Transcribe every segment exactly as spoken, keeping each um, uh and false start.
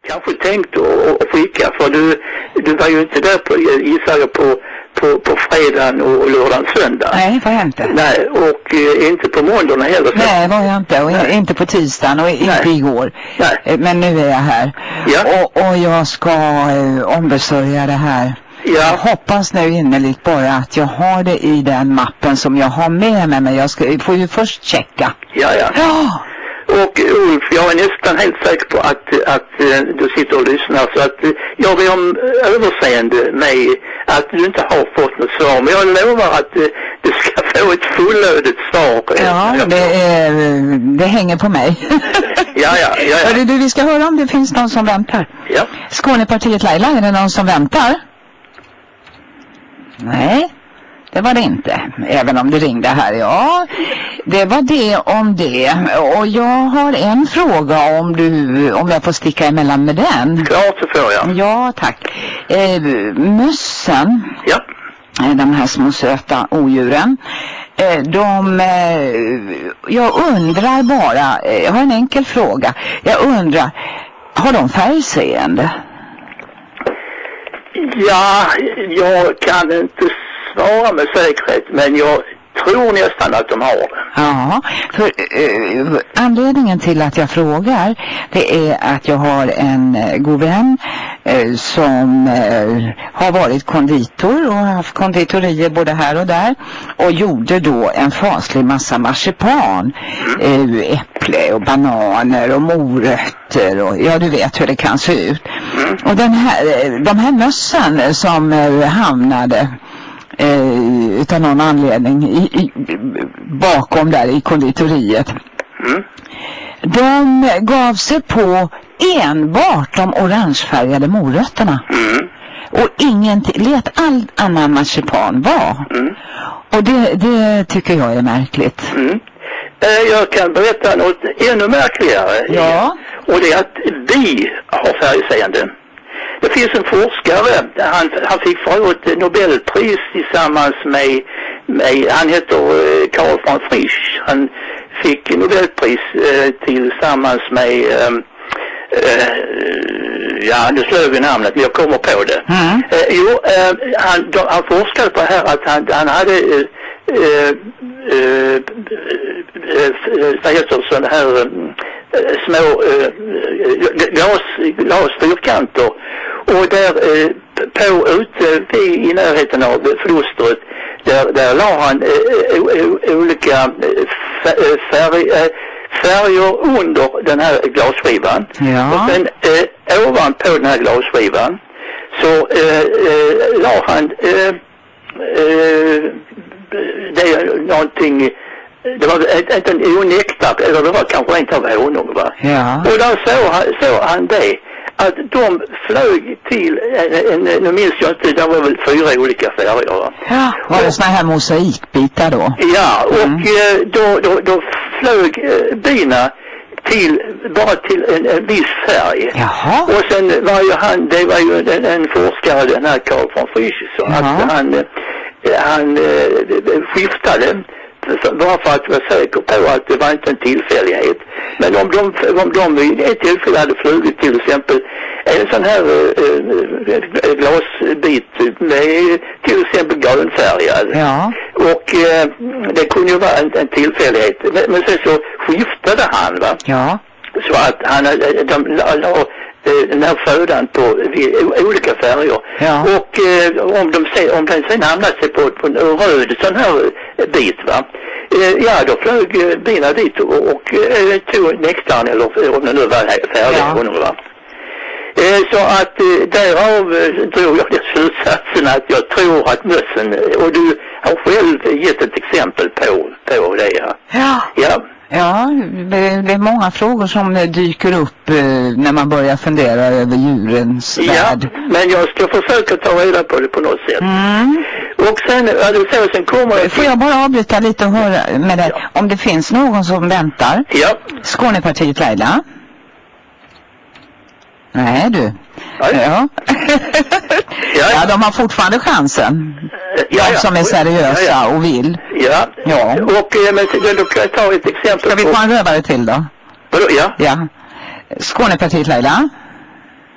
kanske tänkt att, att skicka, för du, du var ju inte där på, gissar jag, på, på, på fredagen och lördagen söndag. Nej, var jag inte. Nej, och eh, inte på måndagen heller. Nej, var jag inte. Och Nej. inte på tisdagen och inte Nej. igår. Nej. Men nu är jag här. Ja. Och, och jag ska eh, ombesörja det här. Ja. Jag hoppas nu innerligt bara att jag har det i den mappen som jag har med mig. Men jag ska, får ju först checka. Ja, ja. Ja. Och Ulf, jag är nästan helt säker på att, att du sitter och lyssnar, så att jag ber om överseende med att du inte har fått något svar. Men jag lovar att du ska få ett fullödigt svar. Ja, det, är, det hänger på mig. Ja, ja, ja. ja. Du, vi ska höra om det finns någon som väntar. Ja. Skånepartiet Laila, är det någon som väntar? Nej. Det var det inte, även om det ringde här. Ja, det var det om det. Och jag har en fråga om du, om jag får sticka emellan med den. Klart så får jag. Ja, tack. Eh, mössen, ja. de här små söta odjuren, eh, de, eh, jag undrar bara, jag har en enkel fråga. Jag undrar, har de färgseende? Ja, jag kan inte svara med säkerhet, men jag tror nästan att de har det. Ja, för eh, anledningen till att jag frågar, det är att jag har en eh, god vän eh, som eh, har varit konditor och haft konditorier både här och där och gjorde då en faslig massa marsipan, mm. eh, äpple och bananer och morötter och ja, du vet hur det kan se ut. Mm. Och den här, de här mössen som eh, hamnade Eh, utan någon anledning i, i, bakom där i konditoriet. Mm. De gav sig på enbart de orangefärgade morötterna. Mm. Och ingenting, let all annan marsipan var. Mm. Och det, det tycker jag är märkligt. Mm. Eh, jag kan berätta något ännu märkligare. Ja. Och det är att vi har färgseende. Det finns en forskare, han, han fick förut Nobelpris tillsammans med, med han heter Carl von Frisch. Han fick Nobelpris eh, tillsammans med, eh, eh, ja nu slår vi namnet, men jag kommer på det. Mm. Eh, jo, eh, han, då, han forskade på det här att han, han hade, eh, eh, eh, vad heter sådana här eh, små eh, glas, glasfyrkanter. Och där eh, på ute i närheten av förlustret, där, där la han eh, o, olika färg, eh, färger under den här glasskivan. Ja. Och sen eh, ovanpå den här glasskivan så eh, eh, la han eh, eh, det är någonting, det var inte en onektar, eller det var kanske inte av honung, va? Ja. Och där såg han, såg han det, att de flög till, en, en, nu minns jag inte, det var väl fyra olika färger, va? Ja, var det såna här mosaikbitar då? Ja, och mm. då, då, då flög bina till, bara till en, en viss färg. Jaha. Och sen var ju han, det var ju en, en forskare, den här Carl von Frisch, så Jaha. att han, han skiftade bara för att vara säker på att det var inte en tillfällighet. Men om de, om de vid ett tillfälle hade flugit till exempel en sån här äh, glasbit med till exempel grönfärgad. Ja. Och äh, det kunde ju vara en, en tillfällighet. Men, men sen så skiftade han, va? Ja. Så att han, de la, la den här födan på olika färger. Ja. Och eh, om de se, om den sen hamnade sig på, på en röd sån här bit, va? Eh, ja, då flög eh, bina dit och, och eh, tog nektaren, eller om det nu var färdig, ja. va? Eh, så att eh, därav eh, drog jag den slutsatsen att jag tror att mössen, och du har själv gett ett exempel på, på det. Ja. Ja. Ja. Ja, det är många frågor som dyker upp när man börjar fundera över djurens ja, värld. Men jag ska försöka ta reda på det på något sätt. Mm. Och sen, alltså, sen kommer jag... Får jag bara avbryta lite och höra med det? Ja. Om det finns någon som väntar? Ja. Skånepartiet Laila? Nej, du. Ja. Ja. ja. Ja, de har fortfarande chansen. Ja, de som är seriösa ja, ja. och vill. Ja. Ja. Och men, då kan jag ta ett exempel. Ska vi få en rövare till då? Vadå? Ja. Ja. Skånepartiet Laila?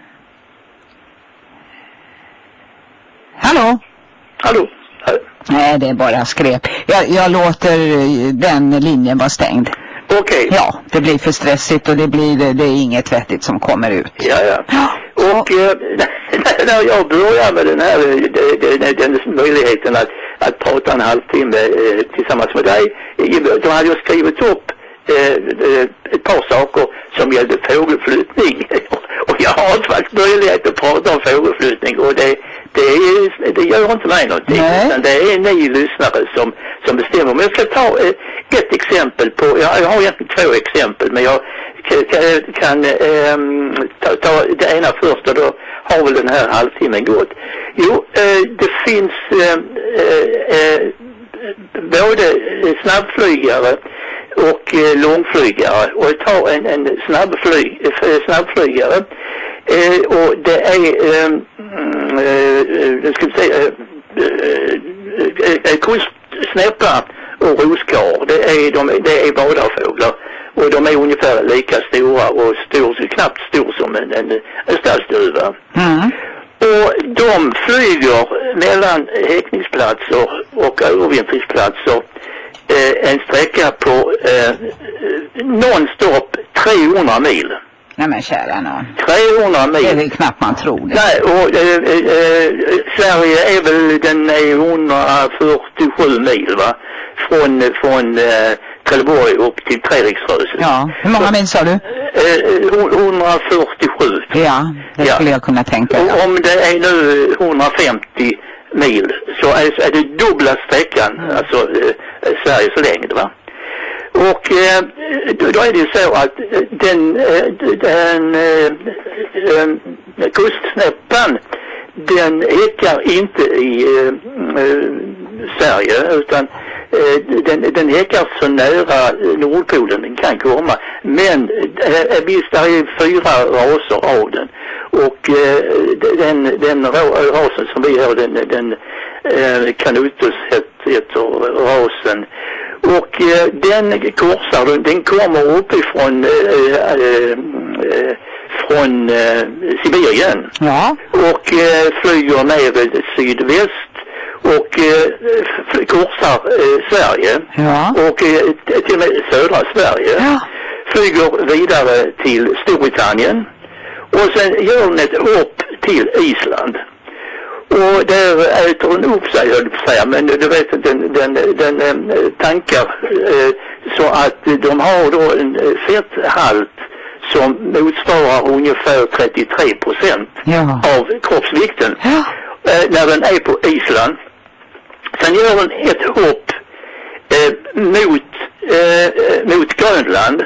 Hallå? Nej, det är bara skräp. Jag, jag låter den linjen vara stängd. Okej. Okay. Ja, det blir för stressigt och det blir det är inget vettigt som kommer ut. Ja, ja. ja. Och eh, när jag började med den här den, den möjligheten att, att prata en halvtimme eh, tillsammans med dig, då hade jag skrivit upp eh, ett par saker som gällde fågelflyttning. Och jag har inte varit möjlighet att prata om fågelflyttning och det Det, är, det gör inte mig någonting, Nej. utan det är ni lyssnare som, som bestämmer. Men jag ska ta eh, ett exempel på, jag, jag har egentligen två exempel, men jag kan, kan eh, ta, ta det ena först och då har väl den här halvtimmen gått. Jo, eh, det finns eh, eh, både snabbflygare och eh, långflygare, och jag tar en, en snabbflyg, eh, snabbflygare eh, och det är eh, jag ska säga kustsnäppa och roskar, det är de det är badarfåglar och de är ungefär lika stora och stor, knappt stor som en, en, en stadsduva. Mm. Och de flyger mellan häckningsplatser och övervintringsplatser eh, en sträcka på eh, nonstop trehundra mil. Nej men kära nån. trehundra mil. Det är väl knappt man tror det. Nej, och äh, äh, Sverige är väl, den är hundrafyrtiosju mil va? Från, från äh, Trelleborg upp till Treriksrösen. Ja, hur många så, mil sa du? Äh, hundrafyrtiosju. Ja, det skulle ja. jag kunna tänka. Och om det är nu hundrafemtio mil så är, är det dubbla sträckan, mm. alltså äh, Sveriges längd va? Och eh, då är det ju så att den, den eh, kustsnäppan, den häckar inte i eh, Sverige, utan eh, den, den häckar så nära Nordpolen den kan komma. Men eh, visst, det är fyra raser av den. Och eh, den, den rasen som vi har, den, den eh, Canutus heter rasen. Och eh, den korsar, den kommer uppifrån eh, eh, från eh, Sibirien. Ja. Och eh, flyger ner sydväst och eh, korsar eh, Sverige. Ja. Och eh, till och med södra Sverige. Ja. Flyger vidare till Storbritannien. Och sen gör den ett upp till Island. Och där äter den upp sig, höll jag på att säga, men du vet, den, den, den, den tankar eh, så att de har då en fetthalt som motsvarar ungefär trettiotre procent ja. av kroppsvikten ja. eh, när den är på Island. Sen gör den ett hopp eh, mot, eh, mot Grönland.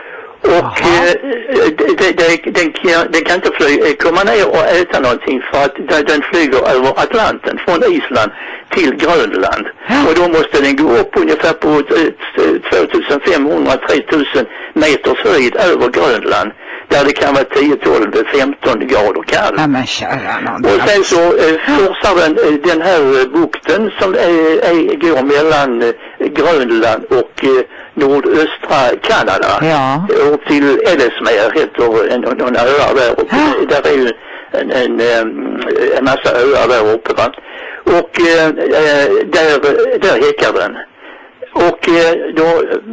Och eh, det, det, den, den kan inte fly, komma ner och äta någonting för att den flyger över Atlanten från Island till Grönland. Ja. Och då måste den gå upp ungefär på tvåtusenfemhundra till tre tusen meters höjd över Grönland. Där det kan vara tio, tolv, femton grader kallt. Ja, men kära någon. Och sen så eh, forsar den, den här bukten som är, är, går mellan eh, Grönland och eh, nordöstra Kanada. Ja. Upp till Ellesmere heter en, någon öar där uppe. Ja. Där är ju en, en, en massa öar där uppe va. Och eh, där, där häckar den. Och eh, då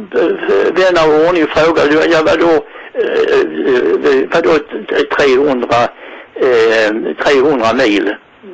eh, vänner av ordning frågar, ja vadå eh, vadå trehundra, eh, trehundra mil?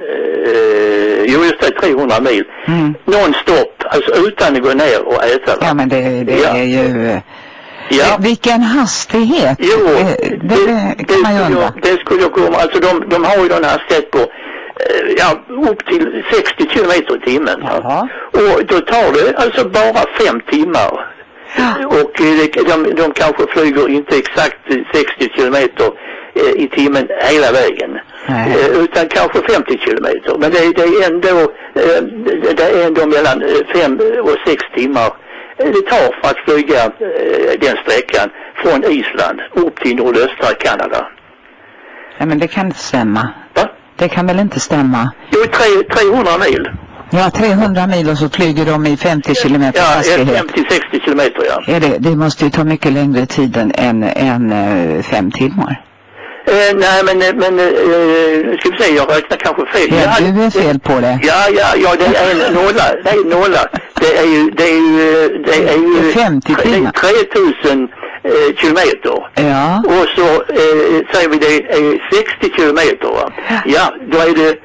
Eh, jo just det, trehundra mil. Mm. Non-stop, alltså utan att gå ner och äta. Ja men det, det ja. är ju... Ja. Vilken hastighet? Jo, det, det, det kan man ju undra. Det skulle jag komma, alltså de, de har ju en hastighet på ja, upp till sextio kilometer i timmen. Jaha. Och då tar det alltså bara fem timmar. Ja. Och de, de, de kanske flyger inte exakt sextio kilometer i timmen hela vägen. Nej. Utan kanske femtio kilometer. Men det, det är ändå det är ändå mellan fem och sex timmar det tar för att flyga den sträckan från Island upp till nordöstra Kanada. Ja men det kan inte stämma. Va? Det kan väl inte stämma? Jo, trehundra mil. Ja, trehundra mil och så flyger de i femtio kilometer ja, hastighet. Ja, femtio till sextio kilometer, ja. Är det, det måste ju ta mycket längre tid än, än, än fem timmar. Eh, nej, men, men eh, ska vi säga, jag räknar kanske fel. Ja, ja, du är fel på det. Ja, ja, ja, det är en nolla. Det är en nolla. Det är ju, det är ju, det är ju femtio timmar. tre tusen eh, kilometer. Ja. Och så eh, säger vi det är sextio kilometer, va? Ja, då är det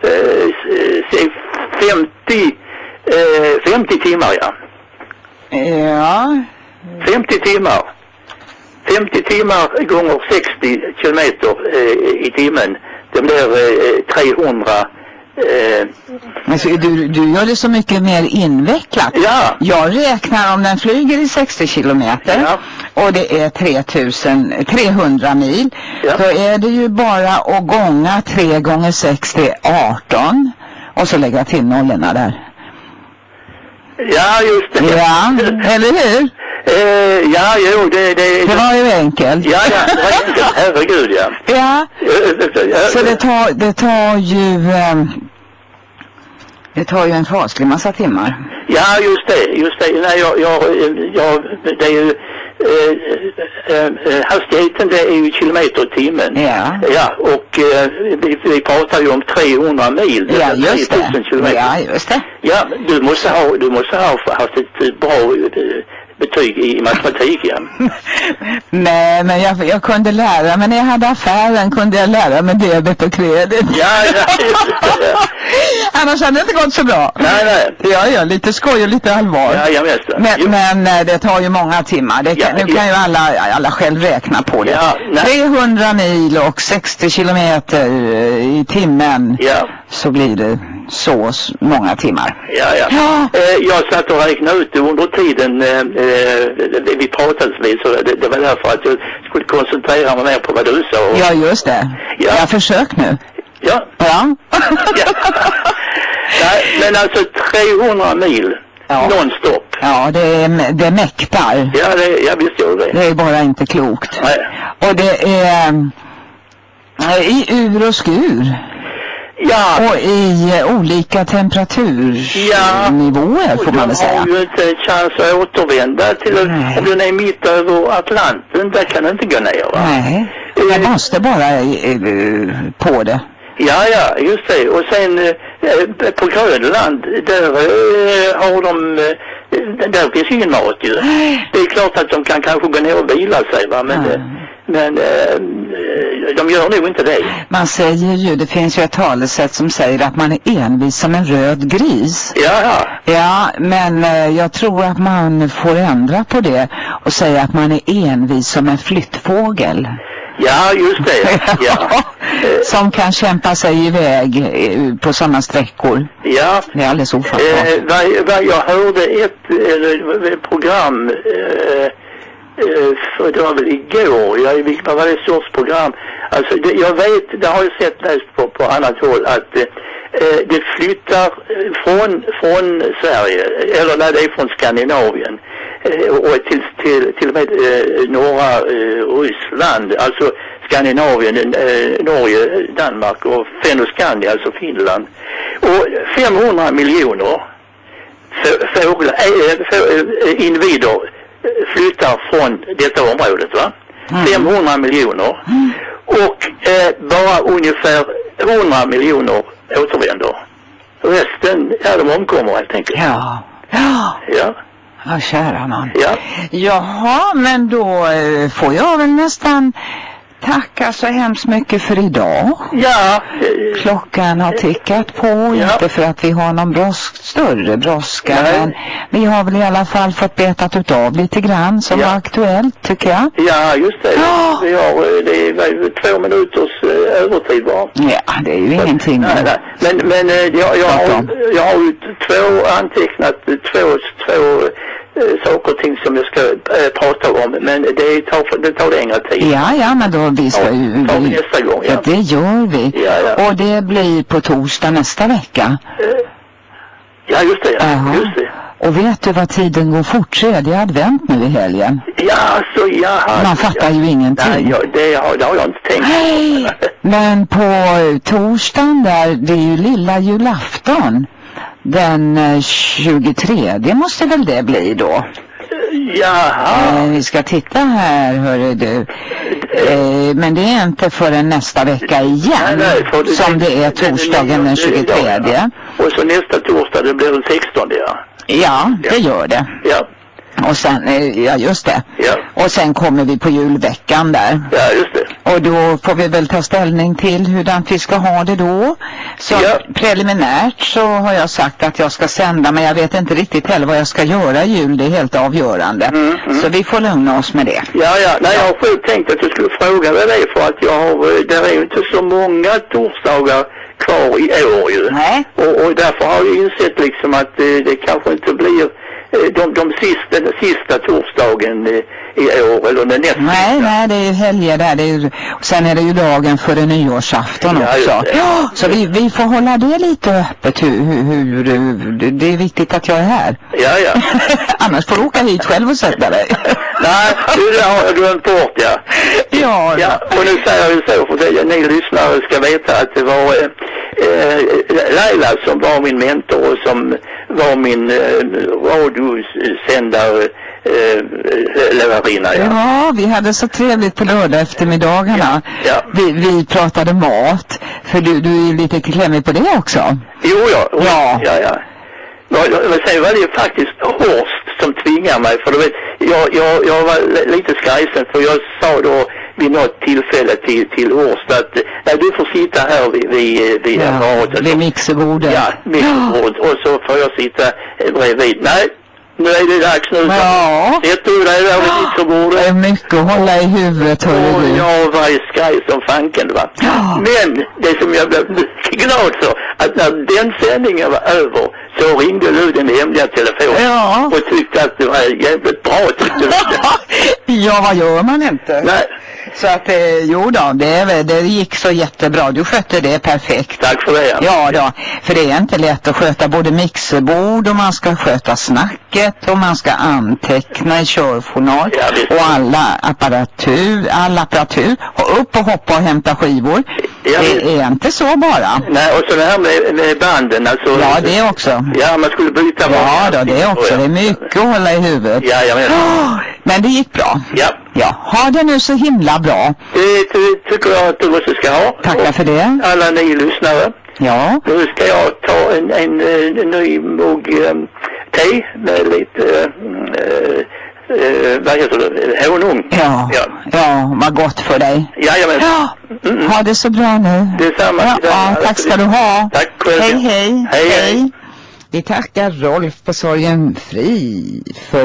eh, femtio, eh, femtio timmar, ja. Ja. femtio timmar. femtio timmar gånger sextio kilometer eh, i timmen. Det blir eh, trehundra. Eh. Alltså, du, du gör det så mycket mer invecklat. Ja. Jag räknar om den flyger i sextio kilometer. Ja. Och det är tre tusen trehundra mil. Ja. Då är det ju bara att gånga tre gånger sextio, arton. Och så lägga till nollorna där. Ja, just det. Ja, eller hur? Eh, ja, jo, det, det... Det var ju enkelt. Ja, ja, det var enkelt. Herregud, ja. Ja, så det tar, det tar ju... Um, det tar ju en faslig massa timmar. Ja, just det, just det. Nej, jag, jag, jag, det är ju... Eh, eh, hastigheten, det är ju kilometer i timmen. Ja. Ja, och eh, vi, vi pratar ju om trehundra mil. Ja, just det. Kilometer. Ja, just det. Ja, du måste ha, du måste ha haft ett bra betyg i matematiken. Nej, men jag, jag kunde lära mig när jag hade affären kunde jag lära mig debet och kredit. Ja, ja, just det. Ja. Annars hade det inte gått så bra. Nej, nej. Ja, ja, lite skoj och lite allvar. Ja, jag vet det. Men, men det tar ju många timmar. Det kan, ja, nu kan ju alla, alla själv räkna på det. Ja, trehundra mil och sextio kilometer i timmen. Ja. Så blir det så många timmar. Ja, ja. Ja. Eh, jag satt och räknade ut under tiden eh, vi pratade vid, så det, det var därför att jag skulle koncentrera mig mer på vad du sa. Ja, just det. Ja. Jag försök nu. Ja. Ja. Ja. Nej, men alltså trehundra mil. Ja. Non-stop. Ja, det, är, det mäktar. Ja, det, jag visste ju det. Det är bara inte klokt. Nej. Och det är i ur och skur. Ja. Och i olika temperaturnivåer, ja, får man väl säga. Du har ju inte chans att återvända till, om du är mitt över Atlanten, där kan du inte gå ner, va? Nej, jag måste bara uh, på det. Ja, ja, just det. Och sen eh, på Grönland, där eh, har de, eh, där finns ingen mat ju. Det är klart att de kan kanske gå ner och vila sig, va? Men, mm. eh, men eh, de gör nog inte det. Man säger ju, det finns ju ett talesätt som säger att man är envis som en röd gris. Ja, ja. Ja, men eh, jag tror att man får ändra på det och säga att man är envis som en flyttfågel. Ja, just det. Ja. Som kan kämpa sig iväg på sådana sträckor. Ja. Det är alldeles ofattbart. Eh, vad, vad jag hörde ett, eh, ett program, eh, eh, för det var väl igår, jag vet vad det är sorts program. Alltså det, jag vet, det har jag sett läst på, på annat håll, att eh, det flyttar från, från Sverige, eller när det är från Skandinavien. Och till, till, till och med eh, norra eh, Ryssland, alltså Skandinavien, eh, Norge, Danmark och Fennoskandy, alltså Finland. Och femhundra miljoner fåglar, äh, individer flyttar från detta området, va? Mm. femhundra miljoner. Mm. Och eh, bara ungefär hundra miljoner återvänder. Resten, ja, de omkommer helt enkelt. Ja. Ja. Ja. Ja, kära någon. Ja. Jaha, men då eh, får jag väl nästan tacka så hemskt mycket för idag. Ja. Klockan har tickat på, ja. Inte för att vi har någon brosk, större brådska, men vi har väl i alla fall fått betat utav lite grann som ja. Var aktuellt, tycker jag. Ja, just det. Ja. Vi har, det är två minuters uh, övertid bara. Ja, det är ju så, ingenting. Nej, nej. Men, men jag, jag, har, jag har ju två antecknat, två, två saker och ting som jag ska äh, prata om, men det tar, det tar längre tid. Ja, ja, men då vi ska ju... Ja, tar vi nästa gång, ja. Ja, det gör vi. Ja, ja. Och det blir på torsdag nästa vecka. Ja, just det, ja. Uh-huh. Just det. Och vet du vad tiden går fort? Så är det advent nu i helgen. Ja, så ja. Man fattar ja. ju ingenting. Nej, ja, det, har, det har jag inte tänkt. Nej, men på torsdagen där, det är ju lilla julafton. Den tjugotre, det måste väl det bli då? Jaha. Eh, vi ska titta här, hörru du. Eh, men det är inte förrän nästa vecka igen. Nej, nej, för det, som det är torsdagen den tjugotredje. Ja. Och så nästa torsdag, det blir den sextonde, ja. Ja, det gör det. Ja. Och sen, ja just det. Ja. Och sen kommer vi på julveckan där. Ja, just det. Och då får vi väl ta ställning till hur vi ska ha det då. Så ja. Preliminärt så har jag sagt att jag ska sända, men jag vet inte riktigt heller vad jag ska göra i jul. Det är helt avgörande. Mm, mm. Så vi får lugna oss med det. Ja, ja. Nej, jag har själv tänkt att jag skulle fråga dig det, för att jag har, det är ju inte så många torsdagar kvar i år ju. Nej. Och, och därför har jag insett liksom att det, det kanske inte blir De, de sista, den sista torsdagen i, i år eller den nästa. Nej, nej, det är ju helger där. Det är ju, och sen är det ju dagen före nyårsafton ja, också. Ja, så vi, vi får hålla det lite öppet. Hur, hur, hur, det är viktigt att jag är här. Ja, ja. Annars får du åka hit själv och sätta dig. Nej, det har jag glömt bort, ja. Ja, ja. Och nu säger jag ju så, för det, ni lyssnare ska veta att det var eh, Laila som var min mentor och som var min eh, radiosändare eh, lärarinna. Ja. Ja, vi hade så trevligt på lördag eftermiddagarna. Ja, ja. Vi, vi pratade mat, för du, du är ju lite klämmig på det också. Jo, ja. Och, ja. Ja, ja. Men sen var det faktiskt Horst som tvingade mig, för du vet, jag, jag, jag var lite skrajsen, för jag sa då vid något tillfälle till, till Horst att nej, du får sitta här vid, vid, vid, ja, vid mixerbordet. Ja, mixerbordet. Ja. Och så får jag sitta bredvid. Nej, nu är det dags nu. Ja. Vet du, det är där vid mixerbordet. Det är mycket att hålla i huvudet, hörru du. Jag var i skraj som fanken, va. Ja. Men det som jag blev glad för, att när den sändningen var över så ringde du den hemliga telefonen. Ja. Och tyckte att det var jävligt bra, tyckte du. Ja, vad gör man inte? Nej. Så att, eh, jo då, det, det gick så jättebra. Du skötte det perfekt. Tack för det. Ja då, för det är inte lätt att sköta både mixerbord och man ska sköta snacket och man ska anteckna i körjournal ja, och alla apparatur, all apparatur och upp och hoppa och hämta skivor. Ja, det är inte så bara. Nej, och så det här med, med banden alltså. Ja, det också. Ja, man skulle byta. Ja då, det är också. Det är mycket att hålla i huvudet. Ja, jag menar. Oh, men det gick bra. Ja. Ja, ha det nu så himla bra. Det, det tycker jag att du också ska ha. Tackar för det. Alla ni lyssnare. Ja. Nu ska jag ta en, en, en, en ny mugg um, te med lite uh, uh, vad heter det? Honung. Ja. Ja, ja, vad gott för dig. Ja, jag menar. Ja. Mm. Ha det så bra nu. Detsamma. Ja, ja, tack ska du ha. Tack själv. Hej, hej. Hej, hej. Vi tackar Rolf på Sorgenfri för